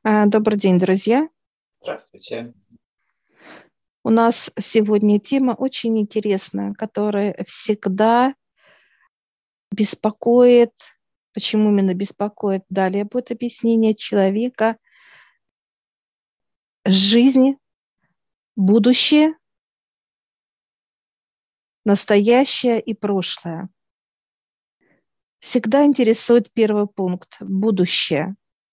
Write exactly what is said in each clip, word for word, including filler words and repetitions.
А, Добрый день, друзья. Здравствуйте. У нас сегодня тема очень интересная, которая всегда беспокоит. Почему именно беспокоит? Далее будет объяснение человека. Жизнь, будущее, настоящее и прошлое. Всегда интересует первый пункт – будущее.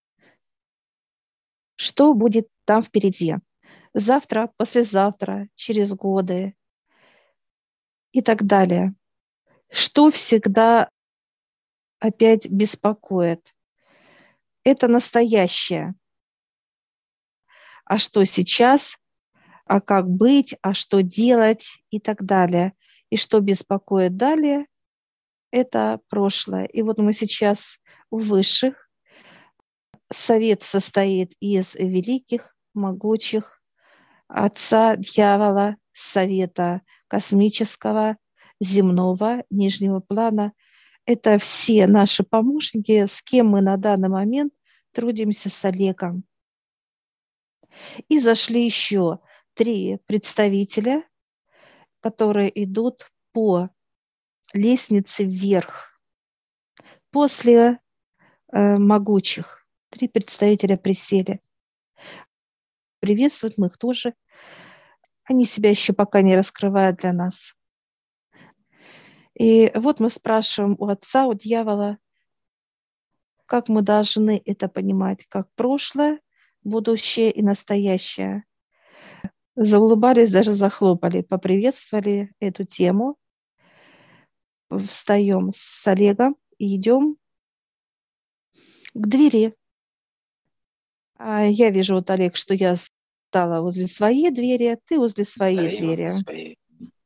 Что будет там впереди? Завтра, послезавтра, через годы и так далее. Что всегда опять беспокоит? Это настоящее. А что сейчас, а как быть, а что делать и так далее. И что беспокоит далее, это прошлое. И вот мы сейчас у высших. Совет состоит из великих, могучих, отца дьявола, совета космического, земного, нижнего плана. Это все наши помощники, с кем мы на данный момент трудимся с Олегом. И зашли еще три представителя, которые идут по лестнице вверх. После э, могучих три представителя присели. Приветствуют мы их тоже. Они себя еще пока не раскрывают для нас. И вот мы спрашиваем у отца, у дьявола, как мы должны это понимать, как прошлое, будущее и настоящее. Заулыбались, даже захлопали, поприветствовали эту тему. Встаем с Олегом и идем к двери. А я вижу, вот, Олег, что я стала возле своей двери, ты возле своей Да, и вот двери. свои.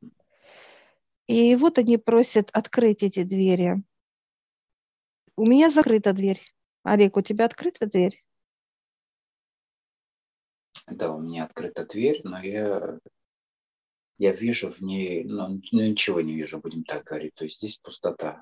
И вот они просят открыть эти двери. У меня закрыта дверь. Олег, у тебя открыта дверь? Да, у меня открыта дверь, но я, я вижу в ней, ну, ну, ничего не вижу, будем так говорить. То есть здесь пустота.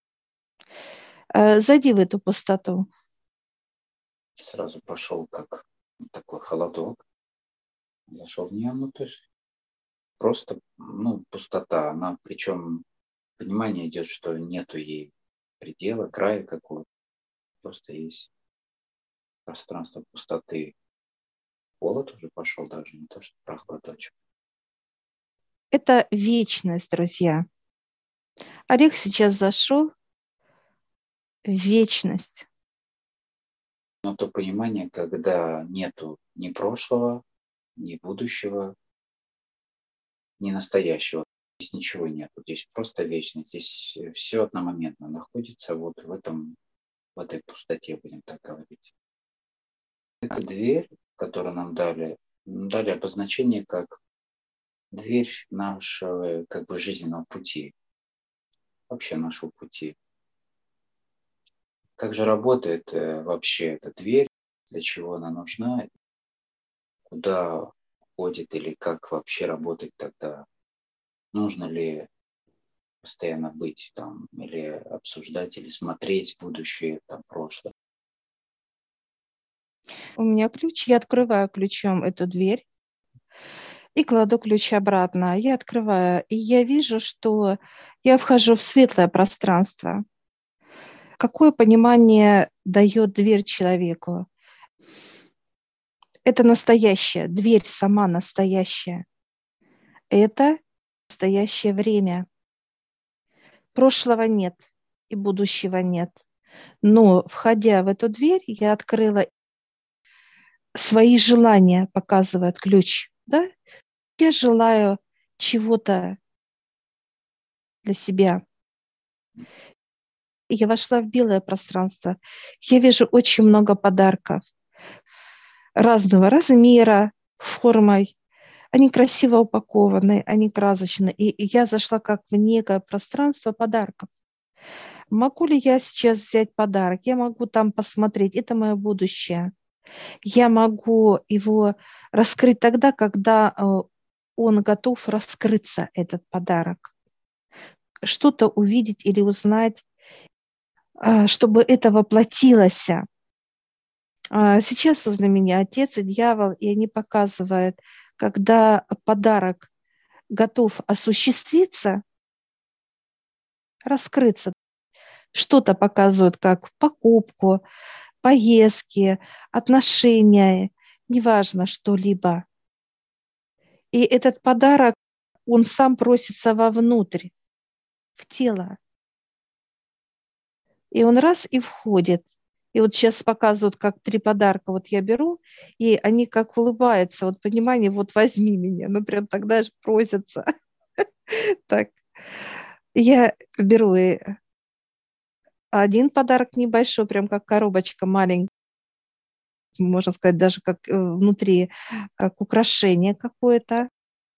Э, Зайди в эту пустоту. Сразу пошел как такой холодок. Зашел в нее, ну, то есть просто, ну, пустота. Она, причем, понимание идет, что нету ей предела, края какого-то. Просто есть пространство пустоты. Холод уже пошел даже, не то, что прохладочек. Это вечность, друзья. Олег сейчас зашел в вечность. Но то понимание, когда нету ни прошлого, ни будущего, ни настоящего. Здесь ничего нет. Здесь просто вечность. Здесь все одномоментно находится вот в этом, в этой пустоте, будем так говорить. Эта дверь, которую нам дали, дали обозначение как дверь нашего как бы жизненного пути, вообще нашего пути. Как же работает э, вообще эта дверь, для чего она нужна, куда ходит или как вообще работать тогда, нужно ли постоянно быть там, или обсуждать, или смотреть будущее, там, прошлое. У меня ключ, я открываю ключом эту дверь и кладу ключ обратно. Я открываю, и я вижу, что я вхожу в светлое пространство. Какое понимание дает дверь человеку? Это настоящее, дверь сама настоящая. Это настоящее время. Прошлого нет и будущего нет. Но, входя в эту дверь, я открыла свои желания, показывает ключ. Да? Я желаю чего-то для себя. Я вошла в белое пространство. Я вижу очень много подарков разного размера, формой. Они красиво упакованы, они красочны. И, и я зашла как в некое пространство подарков. Могу ли я сейчас взять подарок? Я могу там посмотреть. Это мое будущее. Я могу его раскрыть тогда, когда он готов раскрыться, этот подарок. Что-то увидеть или узнать, чтобы это воплотилось. А сейчас возле меня отец и дьявол, и они показывают, когда подарок готов осуществиться, раскрыться. Что-то показывают, как покупку, поездки, отношения, неважно, что-либо. И этот подарок, он сам просится вовнутрь, в тело. И он раз и входит. И вот сейчас показывают, как три подарка вот я беру, и они как улыбаются, вот понимание, вот возьми меня, ну прям тогда же просятся. Так, я беру и один подарок небольшой, прям как коробочка маленькая, можно сказать, даже как э, внутри, как украшение какое-то.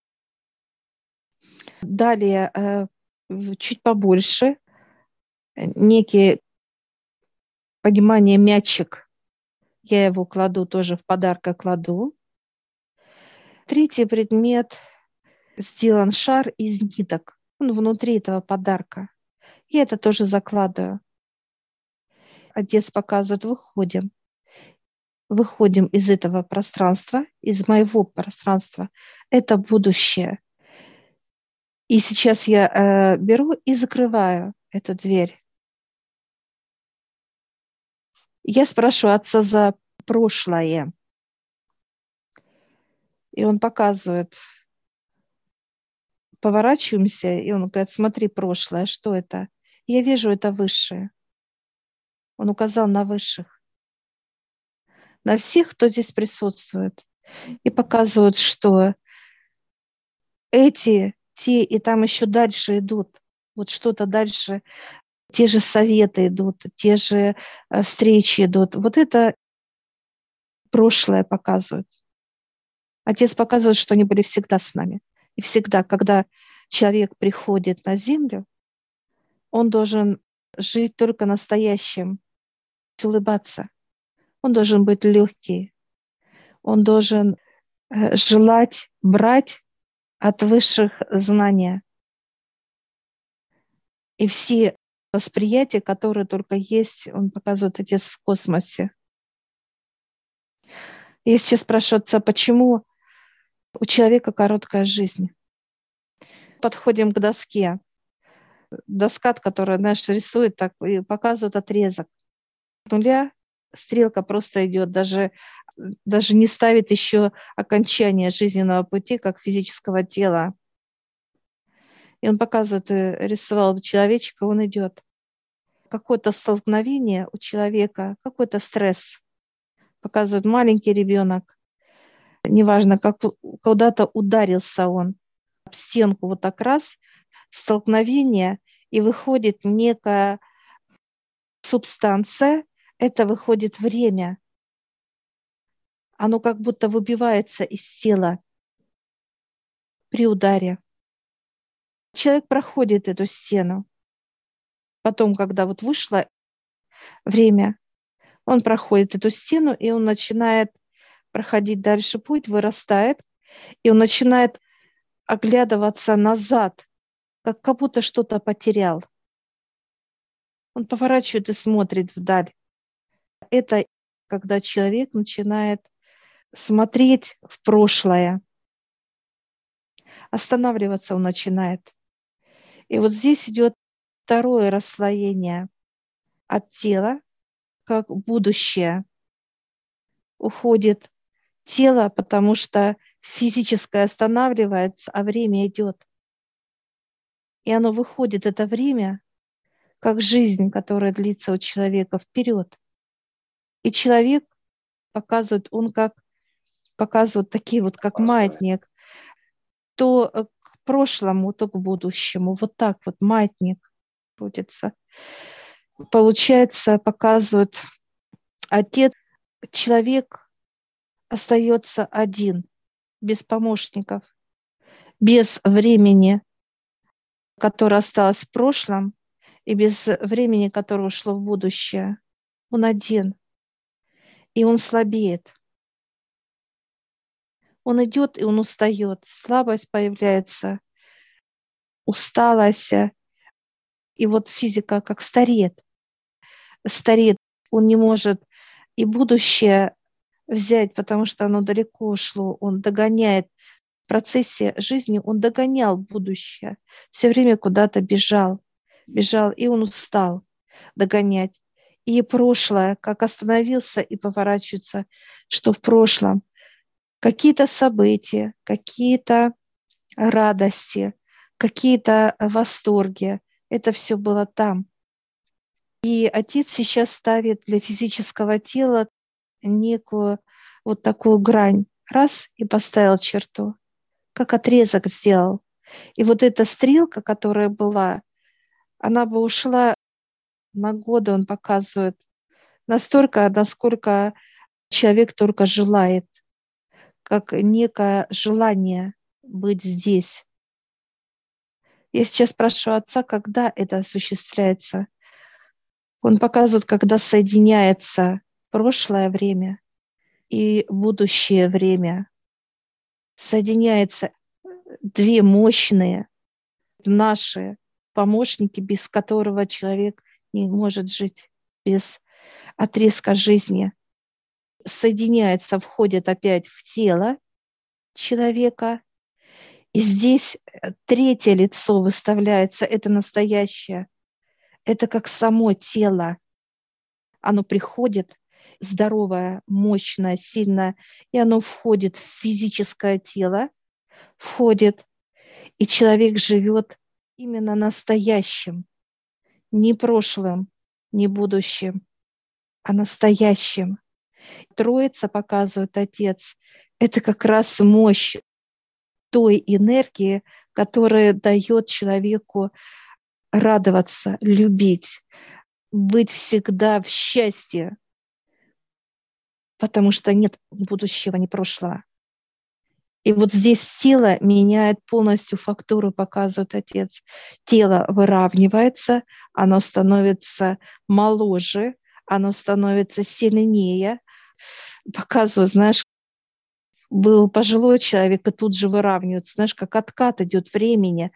Далее э, в- чуть побольше, э, некий, понимание, мячик. Я его кладу тоже в подарка кладу. Третий предмет сделан шар из ниток. Он внутри этого подарка. Я это тоже закладываю. Отец показывает, выходим. Выходим из этого пространства, из моего пространства. Это будущее. И сейчас я э, беру и закрываю эту дверь. Я спрашиваю отца за прошлое. И он показывает, поворачиваемся, и он говорит, смотри, прошлое, что это? Я вижу, это высшее. Он указал на высших, на всех, кто здесь присутствует. И показывают, что эти, те, и там еще дальше идут. Вот что-то дальше, те же советы идут, те же э, встречи идут. Вот это прошлое показывают. Отец показывает, что они были всегда с нами. И всегда, когда человек приходит на землю, он должен жить только настоящим, улыбаться. Он должен быть легкий. Он должен э, желать брать от высших знания. И все восприятия, которые только есть, он показывает отец в космосе. Я сейчас спрашиваю отца, почему у человека короткая жизнь? Подходим к доске. Доска, которая, знаешь, рисует так и показывает отрезок. С нуля стрелка просто идет, даже, даже не ставит еще окончание жизненного пути, как физического тела. И он показывает, рисовал человечка, он идет. Какое-то столкновение у человека, какой-то стресс. Показывает маленький ребенок. Неважно, как куда-то ударился он об стенку, вот так раз, столкновение, и выходит некая субстанция, это выходит время. Оно как будто выбивается из тела при ударе. Человек проходит эту стену. Потом, когда вот вышло время, он проходит эту стену, и он начинает проходить дальше путь, вырастает, и он начинает оглядываться назад, как, как будто что-то потерял. Он поворачивает и смотрит вдаль. Это когда человек начинает смотреть в прошлое. Останавливаться он начинает. И вот здесь идет второе расслоение от тела, как будущее. Уходит тело, потому что физическое останавливается, а время идет. И оно выходит, это время, как жизнь, которая длится у человека, вперед. И человек показывает, он как показывает такие вот, как маятник, то к прошлому, то к будущему. Вот так вот маятник крутится. Получается, показывает отец, человек остается один, без помощников, без времени, которое осталось в прошлом, и без времени, которое ушло в будущее. Он один, и он слабеет. Он идет, и он устает. Слабость появляется, усталость, и вот физика как стареет. Стареет, он не может и будущее взять, потому что оно далеко ушло, он догоняет в процессе жизни, он догонял будущее, все время куда-то бежал, бежал, и он устал догонять. И прошлое, как остановился и поворачивается, что в прошлом какие-то события, какие-то радости, какие-то восторги, это все было там. И Отец сейчас ставит для физического тела некую вот такую грань. Раз и поставил черту, как отрезок сделал. И вот эта стрелка, которая была, она бы ушла на годы, он показывает, настолько, насколько человек только желает, как некое желание быть здесь. Я сейчас спрашиваю Отца, когда это осуществляется. Он показывает, когда соединяется прошлое время и будущее время. Соединяются две мощные наши помощники, без которого человек не может жить, без отрезка жизни. Соединяются, входят опять в тело человека. И здесь третье лицо выставляется, это настоящее. Это как само тело. Оно приходит, здоровое, мощное, сильное, и оно входит в физическое тело, входит, и человек живет именно настоящим, не прошлым, не будущим, а настоящим. Троица, показывает Отец, это как раз мощь той энергии, которая дает человеку радоваться, любить, быть всегда в счастье, потому что нет ни будущего, ни прошлого. И вот здесь тело меняет полностью фактуру, показывает Отец. Тело выравнивается, оно становится моложе, оно становится сильнее. Показывает, знаешь, был пожилой человек, и тут же выравнивается. Знаешь, как откат идет времени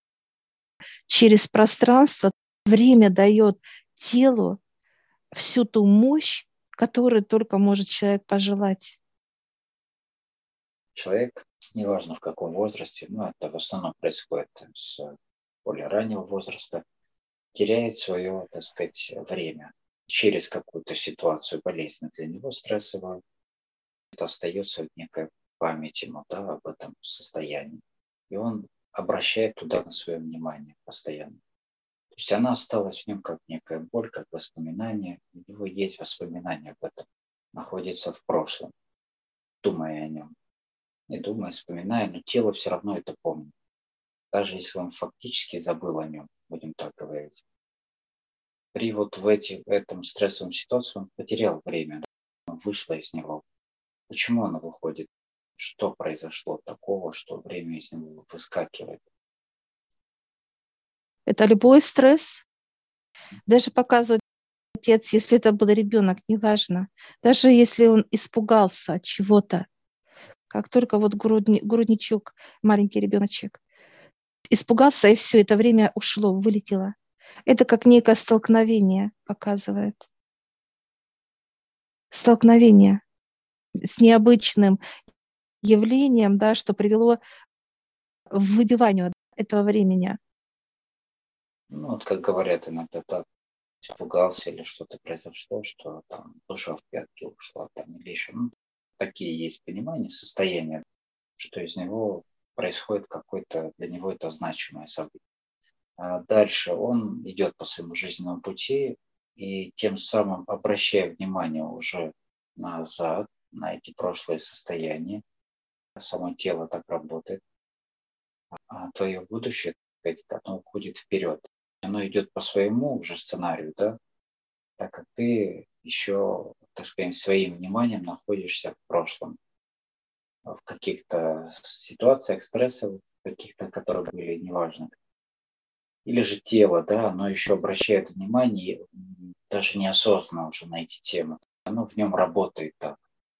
через пространство. Время дает телу всю ту мощь, которую только может человек пожелать. Человек, неважно в каком возрасте, но это в основном происходит с более раннего возраста, теряет свое, так сказать, время через какую-то ситуацию болезненную для него, стрессовую. Это остается некая память ему, да, об этом состоянии. И он обращает туда на свое внимание постоянно. То есть она осталась в нем как некая боль, как воспоминание. У него есть воспоминания об этом, находится в прошлом, думая о нем. Не думая, вспоминая, но тело все равно это помнит. Даже если он фактически забыл о нем, будем так говорить. При вот в, эти, в этом стрессовом ситуации он потерял время, он вышло из него. Почему оно выходит? Что произошло такого, что время из него выскакивает? Это любой стресс. Даже показывает Отец, если это был ребенок, неважно. Даже если он испугался от чего-то, как только вот грудни, грудничок, маленький ребеночек, испугался, и все, это время ушло, вылетело. Это как некое столкновение показывает. Столкновение с необычным явлением, да, что привело к выбиванию этого времени. Ну, вот как говорят иногда, так испугался или что-то произошло, что там душа в пятки ушла, там, или еще. Ну, такие есть понимания, состояния, что из него происходит какое-то, для него это значимое событие. А дальше он идет по своему жизненному пути и тем самым обращая внимание уже назад, на эти прошлые состояния. Само тело так работает. А твое будущее, оно уходит вперед. Оно идет по своему уже сценарию, да, так как ты еще, так сказать, своим вниманием находишься в прошлом, в каких-то ситуациях стрессовых, каких-то, которые были неважно. Или же тело, да, оно еще обращает внимание, даже неосознанно уже на эти темы. Оно в нем работает так.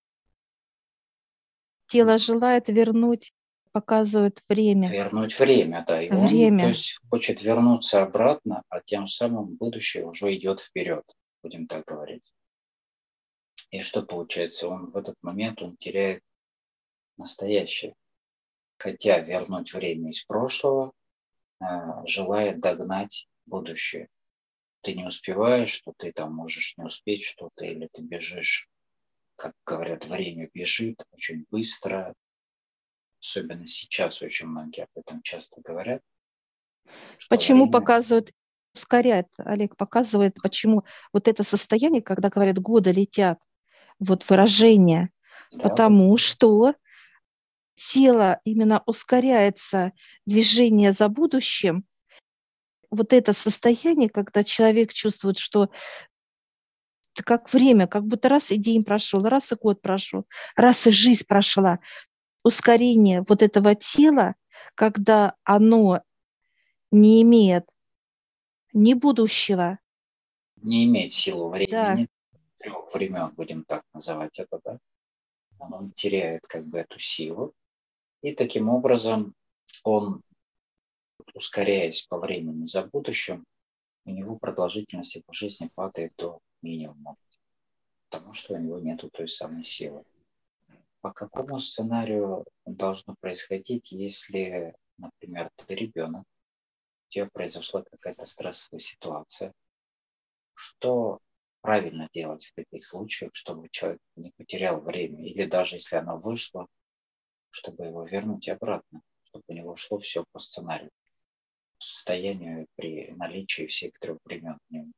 Тело желает вернуть, показывает время. Вернуть время, да. И время. он, то есть, хочет вернуться обратно, а тем самым будущее уже идет вперед, будем так говорить. И что получается? Он в этот момент он теряет настоящее. Хотя вернуть время из прошлого, э, желает догнать будущее. Ты не успеваешь, что ты там можешь не успеть что-то, или ты бежишь, как говорят, время бежит очень быстро. Особенно сейчас очень многие об этом часто говорят, что Почему время, показывают, ускоряет, Олег показывает, почему вот это состояние, когда говорят, годы летят, вот выражение, да, вот, потому что тело именно ускоряется, движение за будущим, вот это состояние, когда человек чувствует, что это как время, как будто раз и день прошел, раз и год прошел, раз и жизнь прошла. Ускорение вот этого тела, когда оно не имеет ни будущего, не имеет силу да, времени, трех времен, будем так называть это, да, он теряет как бы эту силу, и таким образом он, ускоряясь по времени за будущим, у него продолжительность его жизни падает до минимума, потому что у него нету той самой силы. По какому сценарию должно происходить, если, например, ты ребенок, у тебя произошла какая-то стрессовая ситуация? Что правильно делать в таких случаях, чтобы человек не потерял время? Или даже если оно вышло, чтобы его вернуть обратно, чтобы у него шло все по сценарию, по состоянию при наличии всех трех времен в нем?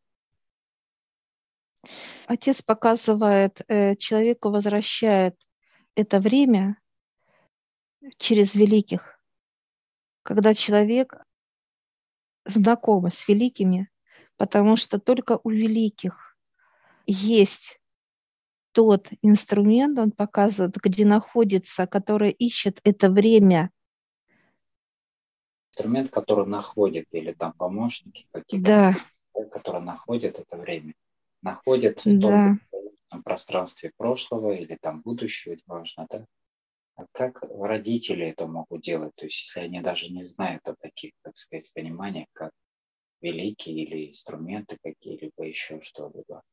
отец показывает, э, человеку возвращает это время через великих, когда человек знаком с великими, потому что только у великих есть тот инструмент, он показывает, где находится, который ищет это время. Инструмент, который находит, или там помощники какие-то, Да, которые находят это время, находят в том да. пространстве прошлого или там будущего, это важно, да? А как родители это могут делать? То есть, если они даже не знают о таких, так сказать, пониманиях, как великие или инструменты какие-либо, еще что-либо.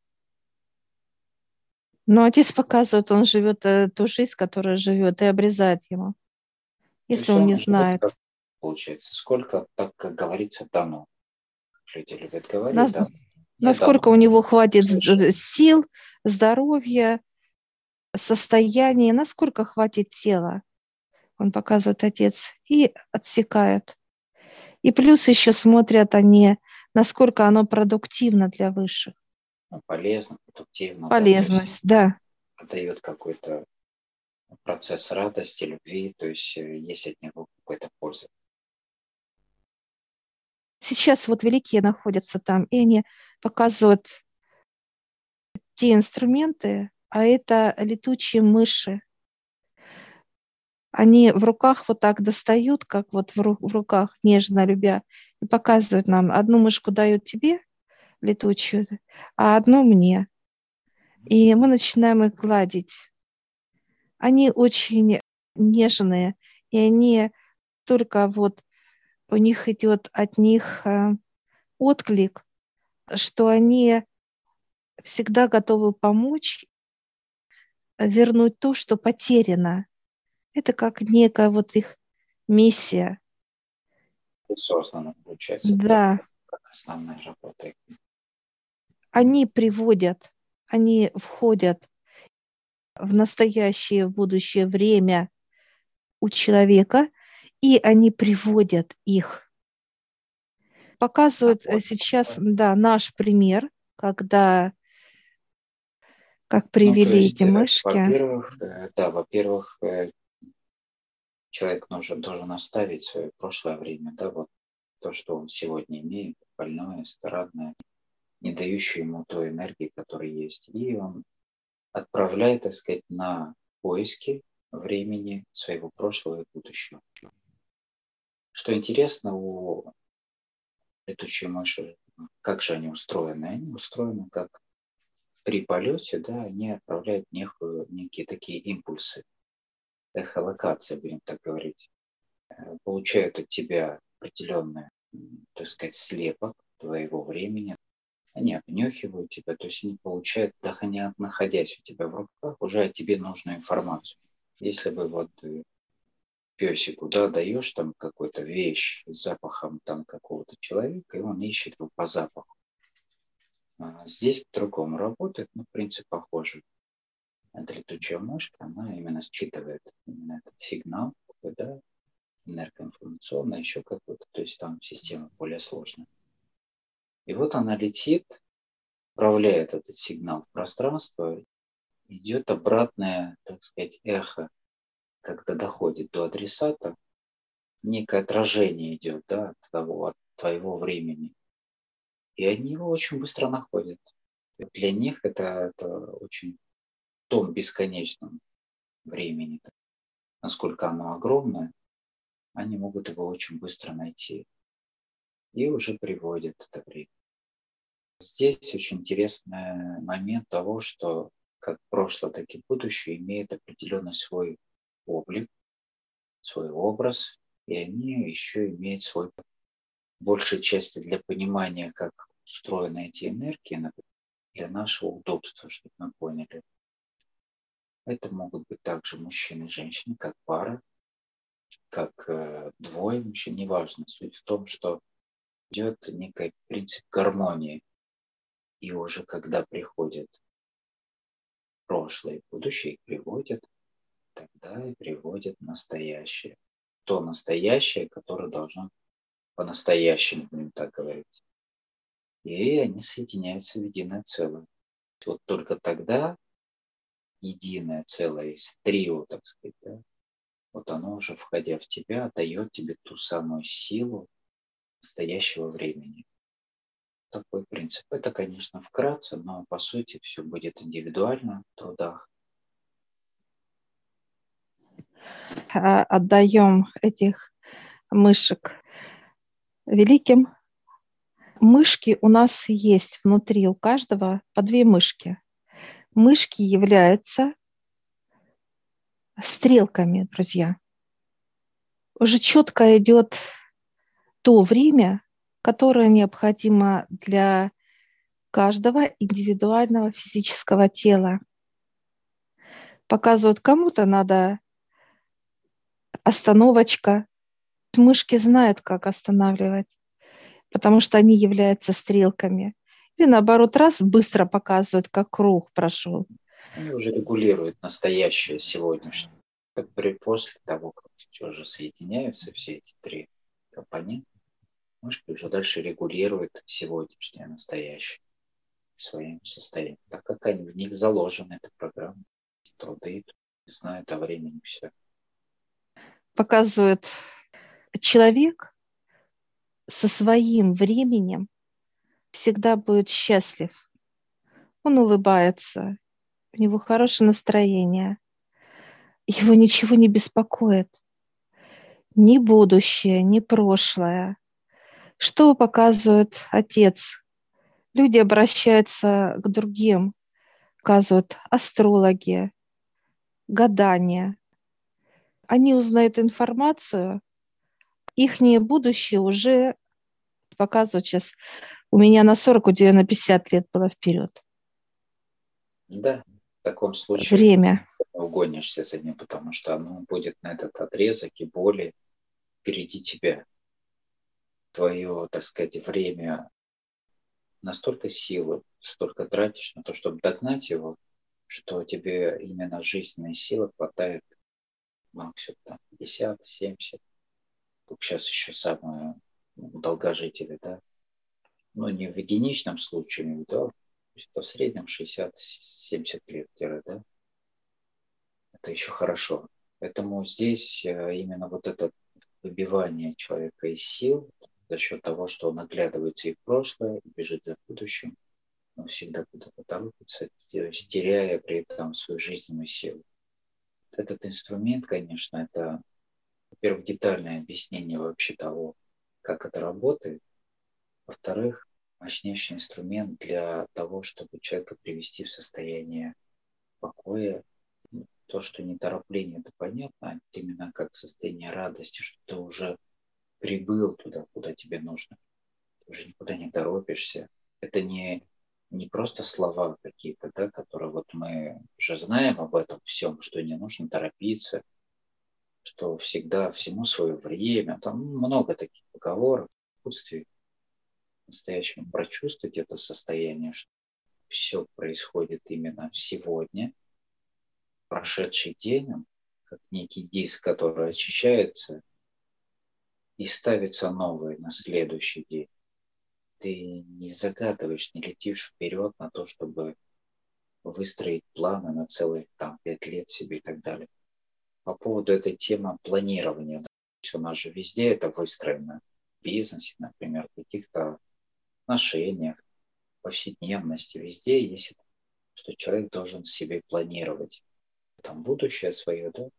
Но отец показывает, он живет э, ту жизнь, которую живет, и обрезает ему, То если есть он не он живет, знает. как получается, сколько, так как говорится, дано. Люди любят говорить, Нас- да, мне дано. насколько у него хватит Слушай, з- сил, здоровья, состояния, насколько хватит тела, он показывает отец, и отсекают. И плюс еще смотрят они, насколько оно продуктивно для высших. ну, полезно, продуктивно, да, то есть Полезность, да. дает какой-то процесс радости, любви, то есть э, есть от него какая-то польза. Сейчас вот великие находятся там, и они показывают те инструменты, а это летучие мыши. Они в руках вот так достают, как вот в, ру- в руках, нежно любя, и показывают нам, одну мышку дают тебе, летучую, а одну мне. И мы начинаем их гладить. Они очень нежные, и они только вот у них идет от них э, отклик, что они всегда готовы помочь э, вернуть то, что потеряно. Это как некая вот их миссия. Осознанно, получается, так Да, как основная работа. они приводят, они входят в настоящее, в будущее время у человека, и они приводят их. А Показывают э, вот, сейчас, э, да, наш пример, когда как ну, то привели эти есть, э, мышки. во-первых, э, да, во-первых, э, человек нужен, должен оставить свое прошлое время, да, вот то, что он сегодня имеет, больное, странное, не дающее ему той энергии, которая есть. И он отправляет, так сказать, на поиски времени своего прошлого и будущего. Что интересно, у летучей мыши, как же они устроены? Они устроены как при полете, да, они отправляют некую, некие такие импульсы, эхолокации, будем так говорить, э, получают от тебя определенный, м, так сказать, слепок твоего времени, Они обнюхивают тебя, то есть они получают, даже не находясь у тебя в руках, уже о тебе нужную информацию. Если бы вот ты песику, да, даешь там какую-то вещь с запахом там какого-то человека, и он ищет его по запаху. А здесь по-другому работает, но принцип похожий. Эта летучая мышка, она именно считывает именно этот сигнал, такой, да, энергоинформационный, еще какой-то, то есть там система более сложная. И вот она летит, отправляет этот сигнал в пространство, идет обратное, так сказать, эхо, когда доходит до адресата, некое отражение идет, да, от того, от твоего времени. И они его очень быстро находят. Для них это, это очень в том бесконечном времени, насколько оно огромное, они могут его очень быстро найти. И уже приводят это время. Здесь очень интересный момент того, что как прошлое, так и будущее имеет определенный свой облик, свой образ, и они еще имеют свой, большей части для понимания, как устроены эти энергии, например, для нашего удобства, чтобы мы поняли. Это могут быть также мужчины и женщины, как пара, как э, двое мужчин, неважно. Суть в том, что идет некий принцип гармонии. И уже когда приходит прошлое и будущее, их приводят, тогда и приводят настоящее. То настоящее, которое должно по-настоящему, будем так говорить. И они соединяются в единое целое. Вот только тогда единое целое из трио, так сказать, да, вот оно уже, входя в тебя, дает тебе ту самую силу настоящего времени. Такой принцип. Это, конечно, вкратце, но по сути все будет индивидуально в трудах. Отдаем этих мышек великим. Мышки у нас есть внутри у каждого по две мышки. Мышки являются стрелками, друзья. Уже четко идет то время, которое необходимо для каждого индивидуального физического тела. Показывают, кому-то надо остановочка. Мышки знают, как останавливать, потому что они являются стрелками. И наоборот, раз быстро показывают, как круг прошел. Они уже регулируют настоящее сегодняшнее. Как при, после того, как уже соединяются все эти три компонента, мышки уже дальше регулируют сегодняшнее настоящее своим состоянием, так как они, в них заложены, эта программа, труды, знают о времени все. Показывает человек со своим временем всегда будет счастлив. Он улыбается, у него хорошее настроение, его ничего не беспокоит. Ни будущее, ни прошлое. Что показывает отец? Люди обращаются к другим, показывают астрологи, гадания. Они узнают информацию, их будущее уже показывают сейчас. У меня на сорок, у тебя на пятьдесят лет было вперед. Да, в таком случае Время. угонишься за ним, потому что оно будет на этот отрезок и более впереди тебя. Твое, так сказать, время, настолько силы, столько тратишь на то, чтобы догнать его, что тебе именно жизненной силы хватает максимум там, пятьдесят семьдесят. Как сейчас еще самые долгожители, да. Ну, не в единичном случае, да, в среднем шестьдесят-семьдесят лет, да. Это еще хорошо. Поэтому здесь именно вот это выбивание человека из сил за счет того, что он оглядывается и в прошлое, и бежит за будущим, он всегда куда-то торопится, теряя при этом свою жизненную силу. Этот инструмент, конечно, это, во-первых, детальное объяснение вообще того, как это работает. Во-вторых, мощнейший инструмент для того, чтобы человека привести в состояние покоя. То, что неторопление, это понятно, а именно как состояние радости, что ты уже прибыл туда, куда тебе нужно. Ты уже никуда не торопишься. Это не, не просто слова какие-то, да, которые вот мы же знаем об этом всем, что не нужно торопиться, что всегда всему свое время. Там много таких поговорок, отсутствие настоящему прочувствовать это состояние, что все происходит именно сегодня, прошедший день, он как некий диск, который очищается и ставится новый на следующий день. Ты не загадываешь, не летишь вперед на то, чтобы выстроить планы на целых там пять лет себе и так далее. По поводу этой темы планирования. Да, у нас же везде это выстроено. В бизнесе, например, в каких-то отношениях, повседневности. Везде есть, что человек должен себе планировать там будущее свое, да?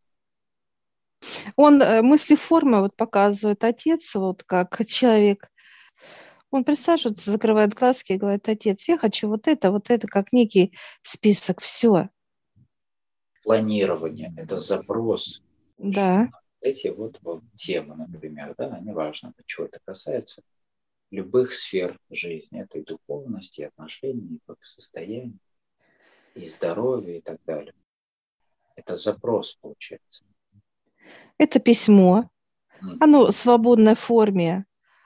Он э, мысли формы вот показывает отец, вот как человек. Он присаживается, закрывает глазки и говорит: отец, я хочу вот это, вот это, как некий список, все. Планирование – это запрос. Да. Эти вот, вот темы, например, да, неважно, чего это касается, любых сфер жизни, это и духовности, и отношений, и благосостояния, и здоровья, и так далее. Это запрос, получается. Это письмо. Mm. Оно в свободной форме.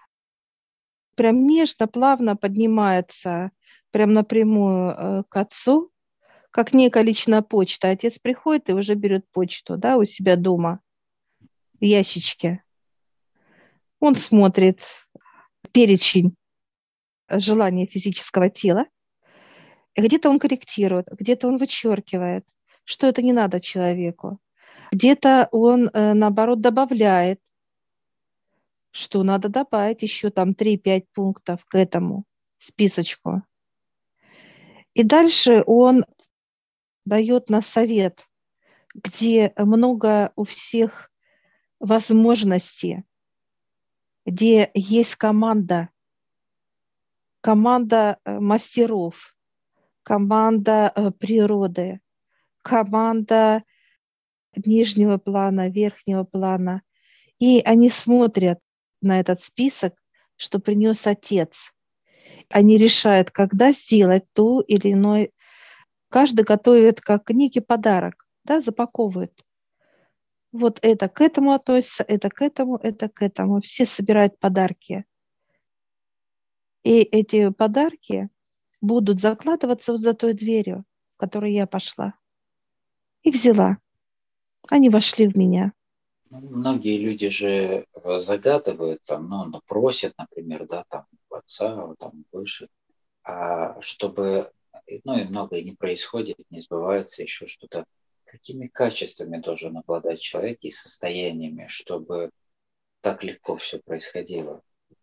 Прям нежно, плавно поднимается прям напрямую э, к отцу, как некая личная почта. Отец приходит и уже берет почту, да, у себя дома, в ящичке. Он смотрит перечень желаний физического тела, и где-то он корректирует, где-то он вычеркивает, что это не надо человеку. Где-то он, э, наоборот, добавляет, что надо добавить еще там три-пять пунктов к этому списочку. И дальше он дает на совет, где много у всех возможностей, где есть команда, команда э, мастеров, команда э, природы, команда нижнего плана, верхнего плана. И они смотрят на этот список, что принес отец. Они решают, когда сделать то или иное. Каждый готовит как некий подарок, да, запаковывает. Вот это к этому относится, это к этому, это к этому. Все собирают подарки. И эти подарки будут закладываться вот за той дверью, в которую я пошла. И взяла. Они вошли в меня. Многие люди же загадывают, там, ну, ну, просят, например, да, там, отца, там, выше, а чтобы, ну, и многое не происходит, не сбывается, еще что-то. Какими качествами должен обладать человек и состояниями, чтобы так легко все происходило?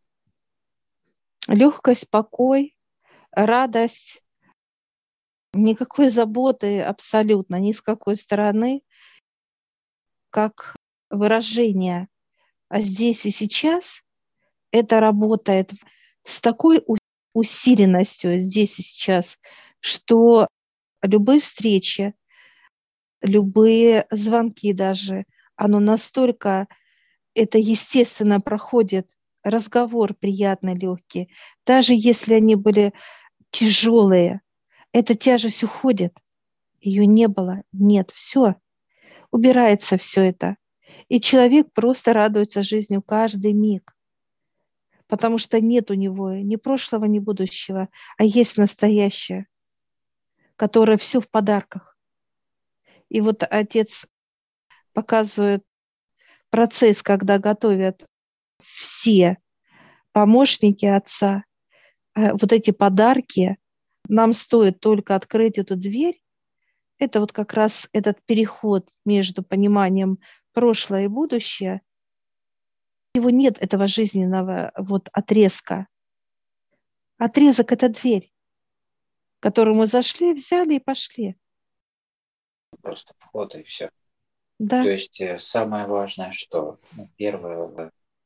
Легкость, покой, радость, никакой заботы абсолютно, ни с какой стороны, как выражение. А здесь и сейчас это работает с такой усиленностью здесь и сейчас, что любые встречи, любые звонки даже, оно настолько, это естественно проходит, разговор приятный, легкий. Даже если они были тяжелые, эта тяжесть уходит. Ее не было, нет, все, убирается все это. И человек просто радуется жизнью каждый миг, потому что нет у него ни прошлого, ни будущего, а есть настоящее, которое все в подарках. И вот отец показывает процесс, когда готовят все помощники отца, вот эти подарки, нам стоит только открыть эту дверь. Это вот как раз этот переход между пониманием прошлое и будущее. Его нет, этого жизненного вот отрезка. Отрезок – это дверь, в которую мы зашли, взяли и пошли. Просто вход и все. Да. То есть самое важное, что, ну, первое,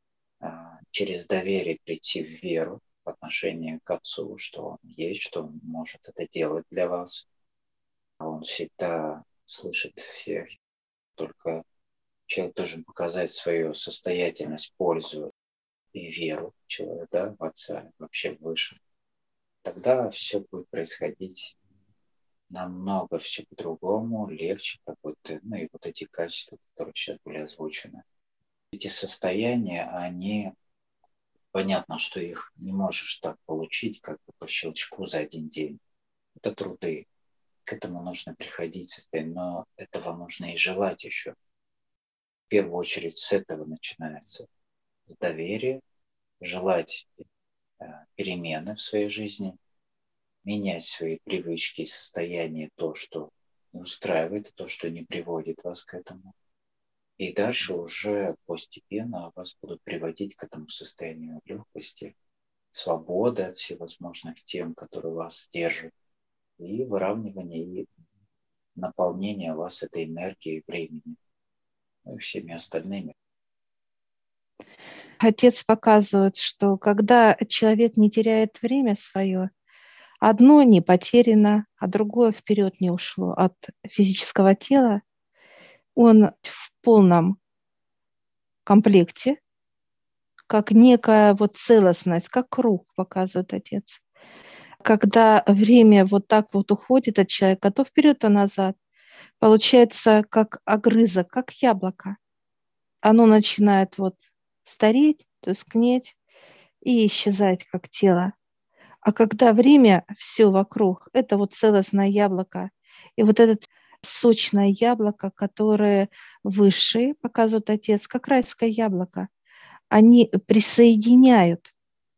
через доверие прийти в веру в отношении к Отцу, что Он есть, что Он может это делать для вас. Он всегда слышит всех. Только человек должен показать свою состоятельность, пользу и веру человека, да, в Отца, вообще выше. тогда все будет происходить намного все по-другому, легче какой-то, ну и вот эти качества, которые сейчас были озвучены. Эти состояния, они, понятно, что их не можешь так получить, как бы по щелчку за один день. Это труды, к этому нужно приходить состояние, но этого нужно и желать еще. В первую очередь с этого начинается, с доверия, желать э, перемены в своей жизни, менять свои привычки и состояния, то, что не устраивает, то, что не приводит вас к этому. И дальше уже постепенно вас будут приводить к этому состоянию легкости, свободы от всевозможных тем, которые вас держат, и выравнивание, и наполнение вас этой энергией времени, ну и всеми остальными. Отец показывает, что когда человек не теряет время свое, одно не потеряно, а другое вперед не ушло от физического тела. Он в полном комплекте, как некая вот целостность, как круг, показывает отец. Когда время вот так вот уходит от человека, то вперед, то назад, получается как огрызок, как яблоко. Оно начинает вот стареть, тускнеть и исчезать как тело. А когда время, все вокруг, это вот целостное яблоко. И вот это сочное яблоко, которое высшие, показывает отец, как райское яблоко, они присоединяют,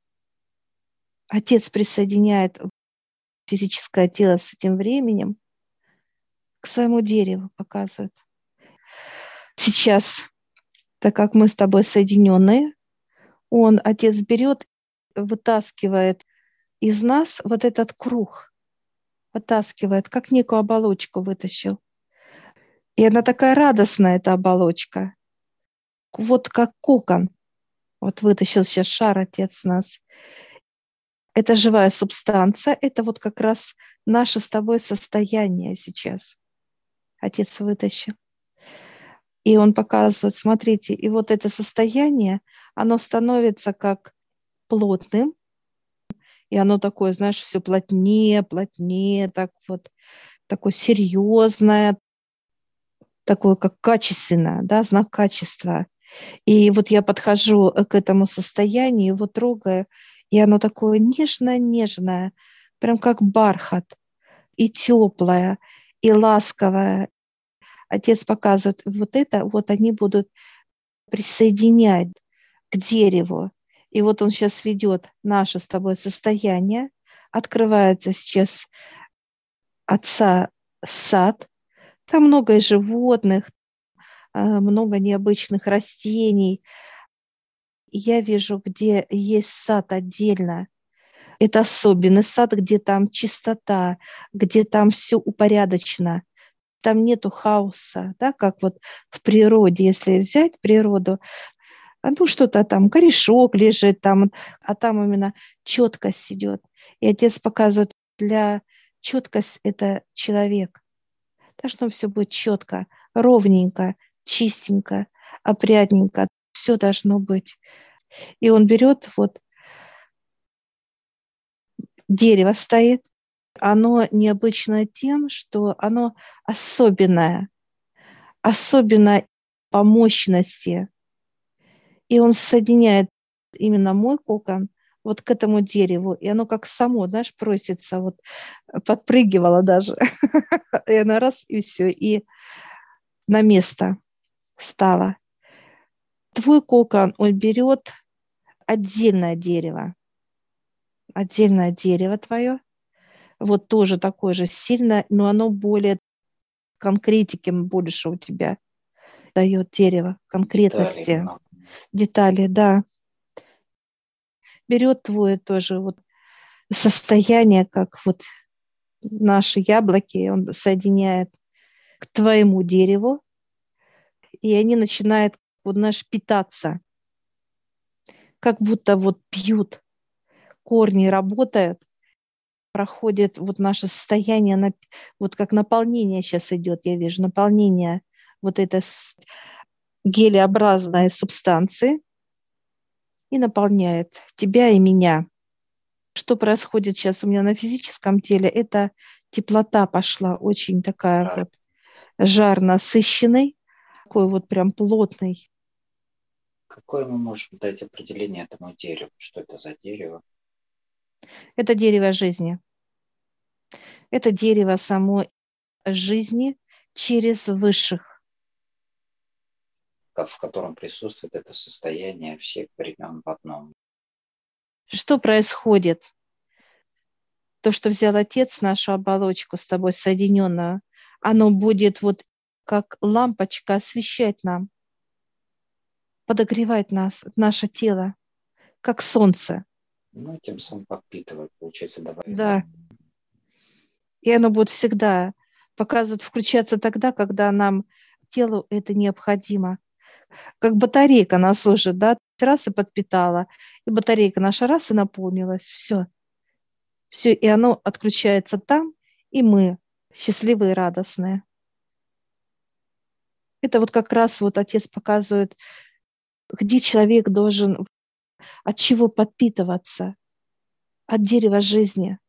отец присоединяет физическое тело с этим временем к своему дереву, показывает. Сейчас, так как мы с тобой соединенные, он, отец, берет, вытаскивает из нас вот этот круг, вытаскивает, как некую оболочку вытащил. И она такая радостная, эта оболочка. Вот как кокон. Вот вытащил сейчас шар отец нас. Это живая субстанция, это вот как раз наше с тобой состояние сейчас. Отец вытащил. И он показывает, смотрите, и вот это состояние, оно становится как плотным, и оно такое, знаешь, все плотнее, плотнее, так вот, такое серьезное, такое как качественное, да, знак качества. И вот я подхожу к этому состоянию, его трогаю, и оно такое нежное-нежное, прям как бархат, и теплое, и ласковое. Отец показывает, вот это, вот они будут присоединять к дереву. И вот он сейчас ведет наше с тобой состояние, открывается сейчас отца сад, там много и животных, много необычных растений. Я вижу, где есть сад отдельно. Это особенный сад, где там чистота, где там все упорядочено. Там нету хаоса, да, как вот в природе, если взять природу, ну что-то там, корешок лежит там, а там именно четкость идет. И отец показывает, для четкость это человек. Должно все быть четко, ровненько, чистенько, опрятненько. Все должно быть. И он берет, вот дерево стоит, оно необычное тем, что оно особенное, особенно по мощности. И он соединяет именно мой кокон вот к этому дереву, и оно как само, знаешь, просится, вот подпрыгивало даже. И оно раз, и все, и на место стало. Твой кокон, он берет отдельное дерево, отдельное дерево твое, вот тоже такое же сильное, но оно более конкретики больше у тебя дает дерево, конкретности, детали, детали, да. Берет твое тоже вот состояние, как вот наши яблоки, он соединяет к твоему дереву, и они начинают, вот, знаешь, питаться, как будто вот пьют, корни работают, проходит вот наше состояние, вот как наполнение сейчас идет, я вижу, наполнение вот этой гелеобразной субстанции и наполняет тебя и меня, Что происходит сейчас у меня на физическом теле? Это теплота пошла, очень такая Жар. вот жар насыщенный, такой вот прям плотный. Какое мы можем дать определение этому дереву? Что это за дерево? Это дерево жизни. Это дерево самой жизни через высших. В котором присутствует это состояние всех времен в одном. Что происходит? То, что взял Отец, нашу оболочку с тобой соединенную, оно будет вот как лампочка освещать нам, подогревать нас, наше тело, как солнце. Ну, тем самым подпитывать, получается, давай. Да. И оно будет всегда показывать, включаться тогда, когда нам, телу это необходимо. Как батарейка она служит, да, раз и подпитала, и батарейка наша раз и наполнилась, все. Все, и оно отключается там, и мы счастливые и радостные. Это вот как раз вот Отец показывает, где человек должен, от чего подпитываться, от дерева жизни.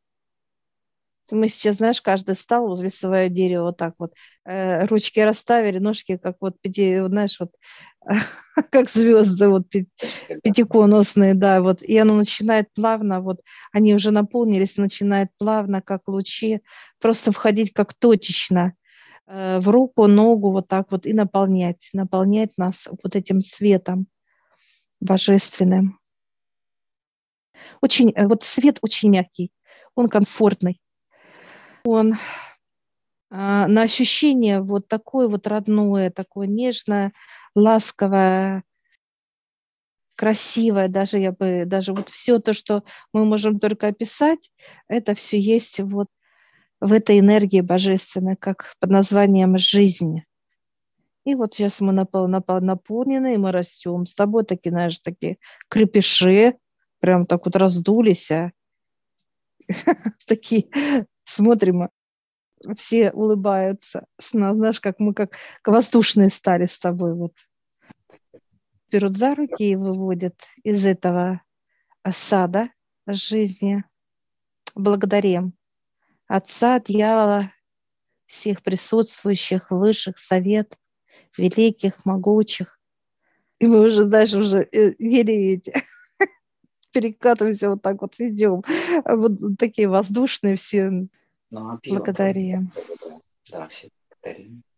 Мы сейчас, знаешь, каждый стал возле своего дерева вот так вот, э, ручки расставили, ножки как вот, пяти, вот, знаешь, вот как звезды вот пи- пятиконусные, да, вот, и оно начинает плавно, вот, они уже наполнились, начинает плавно, как лучи, просто входить как точечно э, в руку, ногу, вот так вот, и наполнять, наполнять нас вот этим светом божественным. Очень, э, вот свет очень мягкий, он комфортный, он а, на ощущение вот такое вот родное, такое нежное, ласковое, красивое, даже я бы, даже вот все то, что мы можем только описать, это все есть вот в этой энергии божественной, как под названием жизнь. И вот сейчас мы напол, напол, наполнены, и мы растем. С тобой такие, знаешь, такие крепыши, прям так вот раздулись, а такие смотрим, все улыбаются. Знаешь, как мы как воздушные стали с тобой. Вот. Берут за руки и выводят из этого осада жизни. Благодарим Отца, Дьявола, всех присутствующих, высших, совет, великих, могучих. И мы уже дальше уже верите, перекатываемся вот так вот, идем. Вот такие воздушные все. Ну, а пьем. Благодарим. Да, все благодарим.